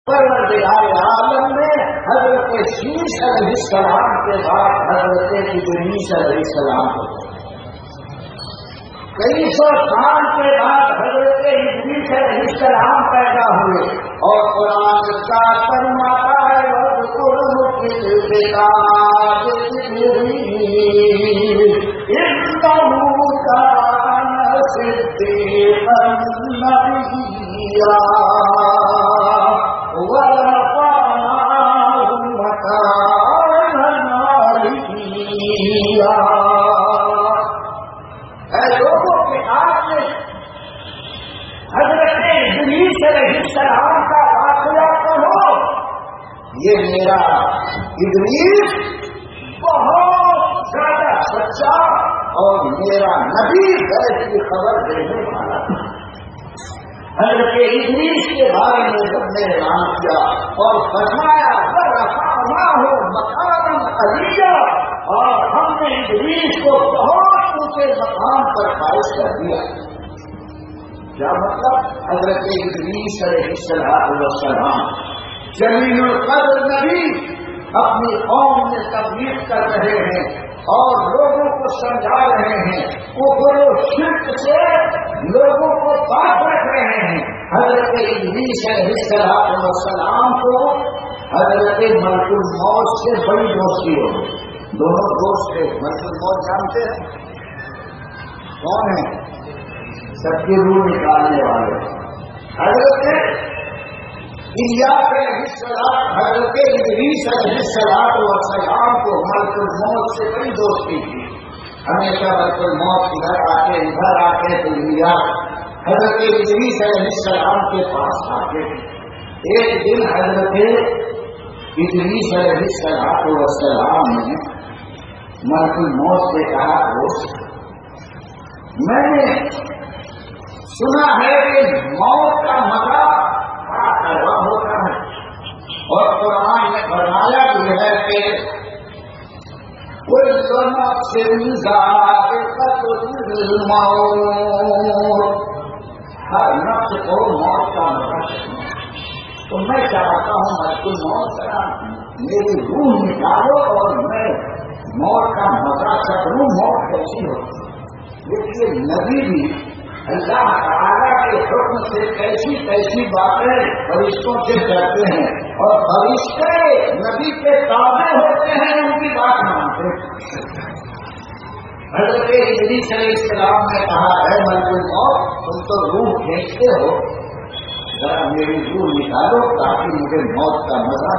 پروردگار عالم میں حضرت شیش علیہ السلام کے بعد حضرت ادریس علیہ السلام کو کئی سو سال کے بعد حضرت ادریس علیہ السلام پیدا ہوئے اور قرآن کا فرماتا ہے لوگوں کے ہاتھ میں حضرت ادریس علیہ السلام کا واقعہ پڑھو. یہ میرا ادریس بہت زیادہ سچا اور میرا نبی غیب کی خبر دینے والا تھا. حضرت ادریس کے بارے میں سب نے اعلان کیا اور فرمایا ورفعناہ مقاما علیہ، اور ہم نے ادریس کو بہت اونچے مقام پر فائز کر دیا. کیا مطلب؟ حضرت ادریس علیہ السلام جلیل القدر نبی اپنی قوم میں تبلیغ کر رہے ہیں اور لوگوں کو سمجھا رہے ہیں، کفر و شرک سے لوگوں کو پاک رکھ رہے ہیں. حضرت ادریس علیہ السلام کو حضرت ملک الموت سے بڑی دوستی ہو گئی. دونوں دوست تھے. ملک الموت جانتے ہیں کون ہیں؟ سب کی روح نکالنے والے. حضرت الیاس علیہ السلام حضرت ادریس علیہ السلام کو ملک الموت سے بڑی دوستی تھی. ہمیشہ ملک الموت ادھر آتے تو الیاس حضرت ادریس علیہ السلام کے پاس آتے. ایک دن حضرت ادریس علیہ السلام نے ملک الموت سے کہا دوست میں نے سنا ہے کہ موت کا مزہ بڑا کڑوا ہوتا ہے اور قرآن نے فرمایا بھی ہے کہ کل نفس ذائقۃ الموت، ہر نفس کو موت کا مزہ چکھنا. تو میں چاہتا ہوں ملک الموت کا میری روح نکالو اور میں موت کا مزہ چکھوں. موت کیسی ہوتی ہے؟ دیکھیے نبی بھی اللہ تعالیٰ کے حکم سے کیسی کیسی باتیں فرشتوں سے کرتے ہیں اور فرشتے نبی کے تابع ہوتے ہیں، ان کی بات مانتے ہیں. حضرت ادریس علیہ السلام نے کہا ہے ملک الموت تم تو روح کھینچتے ہو، ذرا میری روح نکالو تاکہ مجھے موت کا مزہ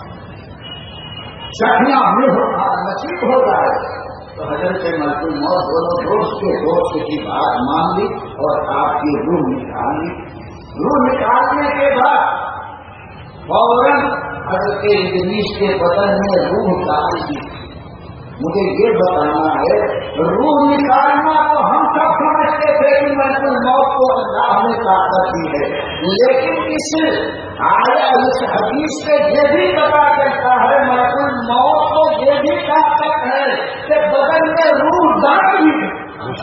چکھنا نصیب ہو جائے. تو حضرت ملک الموت دونوں دوست کے دوست کی بات مان لی اور آپ کی روح نکال لی. روح نکالنے کے بعد فوراً حضرت ادریس کے بدن میں روح ڈال دی. مجھے یہ بتانا ہے روح نکالنا تو ہم سب سمجھتے تھے کہ ملک الموت کو اللہ نے طاقت دی ہے، لیکن اس حدیث سے یہ بھی پتا چلتا ہے ملک الموت کو یہ بھی طاقت ہے کہ بدن میں روح ڈال دی.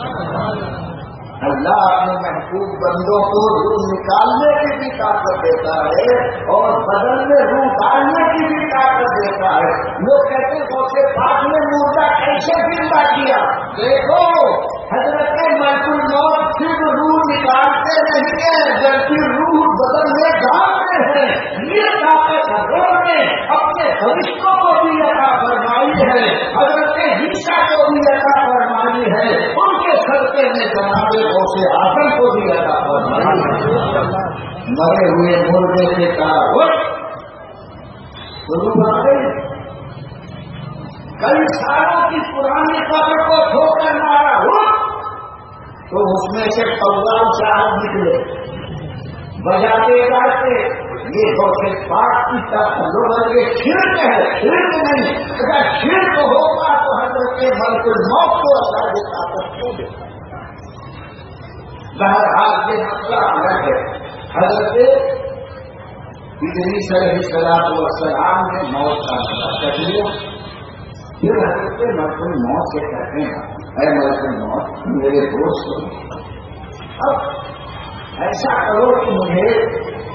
اللہ اپنے محبوب بندوں کو روح نکالنے کی بھی طاقت دیتا ہے اور بدن میں روح ڈالنے کی بھی طاقت دیتا ہے. لوگ کہتے ہیں کہ پاک نے مردہ کیسے زندہ کیا؟ دیکھو حضرت ملک الموت صرف روح نکالتے نہیں ہیں بلکہ روح بدن میں ڈالتے ہیں. یہ طاقت حضرت نے اپنے فرشتوں کو بھی عطا فرمائی ہے، حضرت عیسیٰ کو بھی عطا فرمائی ہے، ان کے صدقے میں جناب غوث اعظم کو بھی عطا فرمائی ہے. مرے ہوئے مردے سے کہا کئی سالوں کی پرانی قبر کو دھو کر مارا ہو تو اس میں سے قوام صاحب نکلے بجاتے گاتے یہ غوث پاک کی طرف لوگ یہ شرک ہے. شرک نہیں، اگر شرک ہوگا تو حضرت ملک الموت کو اللہ کی طاقت کیوں دیتا؟ بہرحال یہ مسئلہ الگ ہے. حضرت ادریس علیہ السلام نے موت کا مسئلہ کر لیا. پھر حضرت ملک الموت سے کہتے ہیں اے ملک الموت میرے دوست اب ایسا کرو کہ مجھے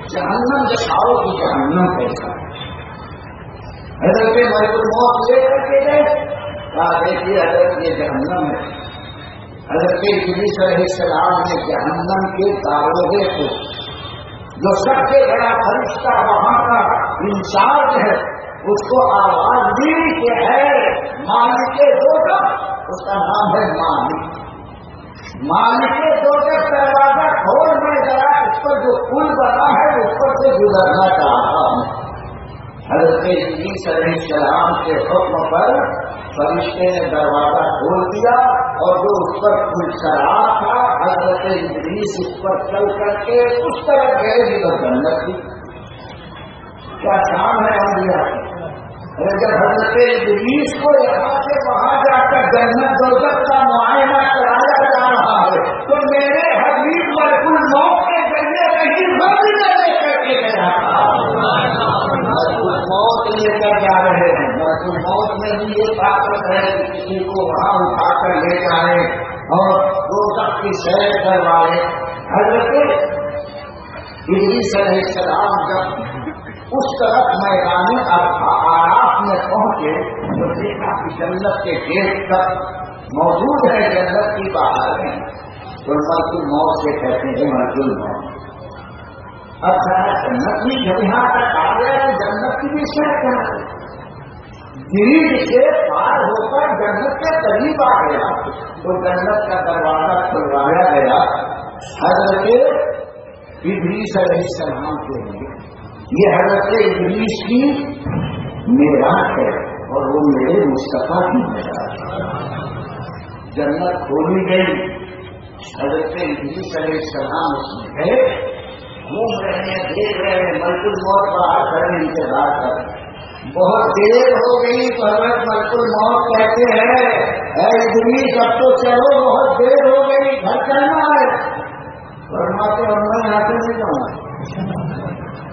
जहन्नम दिखाओ कि जहन्नम कैसा है। हजरत मलकुल मौत ले करके गए, कहा देखिए हजरत ये जहन्नम है। हजरत इब्लीस अलैहिस्सलाम ने जहन्नम के दारोगे को, जो सबसे बड़ा फरिश्ता वहां का इंचार्ज है, उसको आवाज दी कि है मालिक दोज़ख, उसका नाम है मालिक। मालिक दोज़ख दरवाजा खोल, मैं जरा इस पर जो पुल बना है उस पर से गुजरना चाहता हूँ। हज़रत इब्लीस अलैहिस्सलाम के हुक्म पर फरिश्ते ने दरवाजा खोल दिया और जो उस पर पुल चढ़ा था, हज़रत इब्लीस उस पर चल करके उस तरफ गए जिधर जन्नत थी। क्या शान है अंबिया की। अरे जब हज़रत इब्लीस को यहाँ से वहां जाकर जन्नत दोज़ख का मुआयना कराया जा रहा है, तो मेरे हबीब मलकुल मौत के जरिए नहीं लेकर के गया था। मलकुल मौत लेकर जा रहे हैं। मलकुल मौत में भी ये ताकत है कि किसी को वहां उठाकर ले जाए और दोज़ख की सैर करवाए। हज़रत इब्लीस अलैहिस्सलाम जब उस तरफ मैदान आराफ में पहुंचे तो देखा कि जन्नत के गेट तक मौजूद है, जन्नत की बाहर में। तो मलकुल मौत से कहते हैं मलकुल मौत, अब सारा जन्नत भी जब यहाँ तक आ गया तो जन्नत की भी सैर करा, गिरिज से पार होकर जन्नत के करीब आ गया तो जन्नत का दरवाजा खुलवाया गया हज़रत इब्लीस अलैहिस्सलाम के लिए। ये हज़रत इब्लीस की मेराज है और वो मेरे मुस्तफा की मेराज है। जन्नत खोली गई, हज़रत इब्लीस अलैहिस्सलाम उसमें गए, घूम रहे हैं, देख रहे हैं, मलकुल मौत बाहर खड़े इंतजार कर। बहुत देर हो गई तो हज़रत मलकुल मौत कहते हैं ऐ इब्लीस अब तो चलो, बहुत देर हो गई, घर चलना है। फरमाते हैं मैं यहाँ से नहीं जाऊंगा।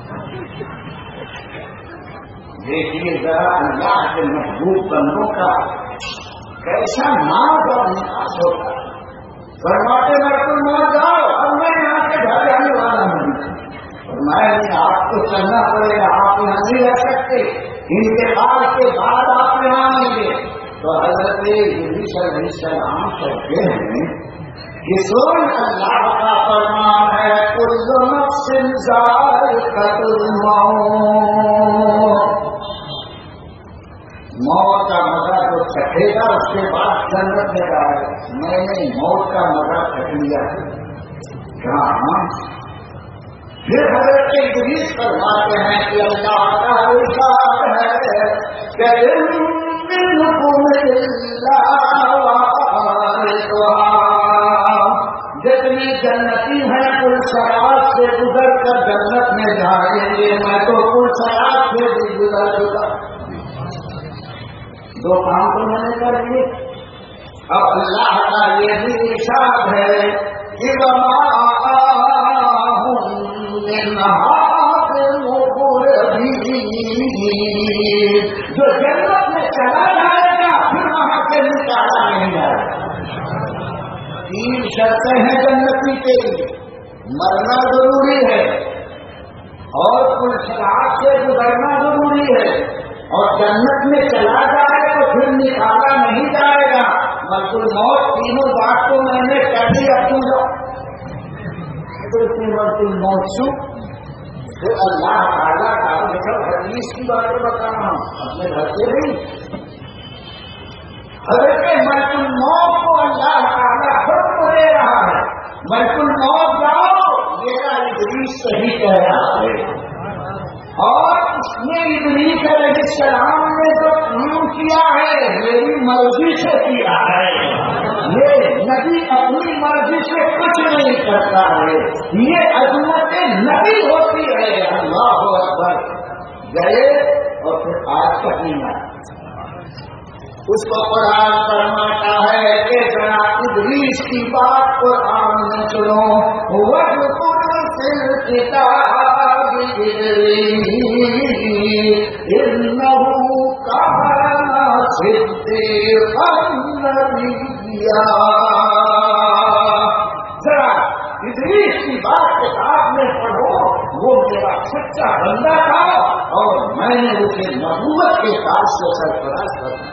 देखिए जरा अल्लाह के महबूब बंदों का कैसा नाम और निकास होता है। फरमाते मलकुल मौत जाओ, अब मैं यहाँ से घर जाने वाला हूँ। फरमाया नहीं, आपको चलना पड़ेगा, आप यहाँ नहीं रह सकते, इंतकाल के बाद आप यहाँ आएंगे। तो हज़रत इब्लीस अलैहिस्सलाम कहते हैं कि सुन अल्लाह का फरमान है कुल्लु नफ्सिन ज़ाइक़तुल मौत, मौत का मजा जो चखेगा उसके बाद जन्नत में जाएगा। मैंने मौत का मजा चख लिया है। कहाँ फिर हज़रत इब्लीस फरमाते हैं कि अल्लाह का इरशाद है जितने जन्नती हैं कुल सरात से गुजर कर जन्नत में जाएंगे, मैं तो कुल सरात से भी गुजर चुका। दो काम तो मैंने कर लिए। अब अल्लाह का ये भी इरशाद है कि जो जन्नत में चला जाएगा फिर वहां से निकाला नहीं जाएगा। तीन शर्तें हैं जन्नती के लिए, मरना जरूरी है और कुल सरात से गुजरना जरूरी है, और जन्नत में चला जाए तो फिर निकाला नहीं जाएगा। मलकुल मौत तीनों बात को मैंने कर दी, अब तुम जाओ। मलकुल मौत शु फिर अल्लाह ताला का मतलब हदीस की बातें बता रहा हूँ, अपने घर से नहीं। हज़रत मलकुल मौत को अल्लाह ताला हुक्म दे रहा है, मलकुल मौत जाओ, मेरा इब्लीस सही कह रहा है। और उसने इब्लीस अलैहिस्सलाम ने जो काम किया है मेरी मर्जी से किया है। ये नबी अपनी मर्जी से कुछ नहीं करता है, ये अज़मत नबी होती है। अल्लाह अकबर। गए और फिर आज कहीं ना उसको कुरान फरमाता है कि जरा इब्लीस की बात कुरान में सुनो। वज़कुर फिल किताब इन्नहु काना सिद्दीक़न नबिय्या। जरा इब्लीस की बात किताब में पढ़ो, वो मेरा کے ساتھ سے سرفراز کرنا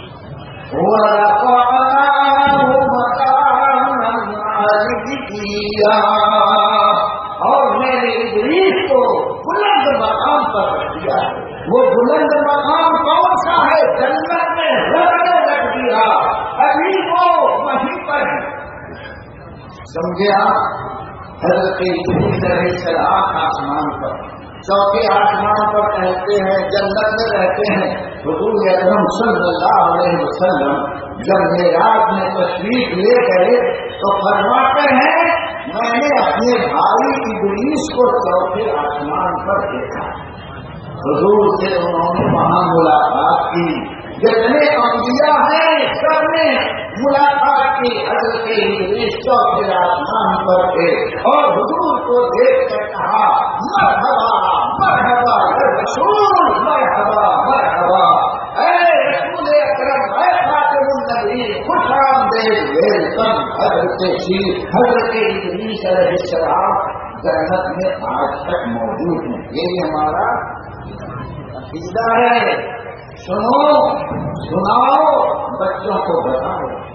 وَرَفَعْنَاهُ مَكَانًا عَلِيًّا، اور میں نے ابلیس کو بلند مقام پر رکھ دیا ہے. وہ بلند مقام کون سا ہے؟ جنت میں رکھ دیا، ابھی وہ وہیں پر ہے. سمجھے آپ؟ حضرت ابلیس علیہ السلام آسمان پر چوتھے آسمان پر کہتے ہیں، جنت میں رہتے ہیں. حضور اکرم صلی اللہ علیہ وسلم جب معراج میں تشریف لے گئے تو فرماتے ہیں میں نے اپنے بھائی ابلیس کو چوتھے آسمان پر دیکھا. حضور سے انہوں نے وہاں ملاقات کی. جتنے انبیاء ہیں سب نے ملاقات کی. حضرت ابلیس چوتھے آسمان پر تھے اور حضور کو دیکھ کر کہا مرحبا مرحبا رسول، مرحبا مرحبا اے رسول اکرم، اے خاتم النبی، خوش آمدید، ویلکم. حضرت ابلیس علیہ السلام جنت میں آج تک موجود ہیں. یہ ہمارا عقیدہ ہے. سنو، سناؤ، بچوں کو بتاؤ.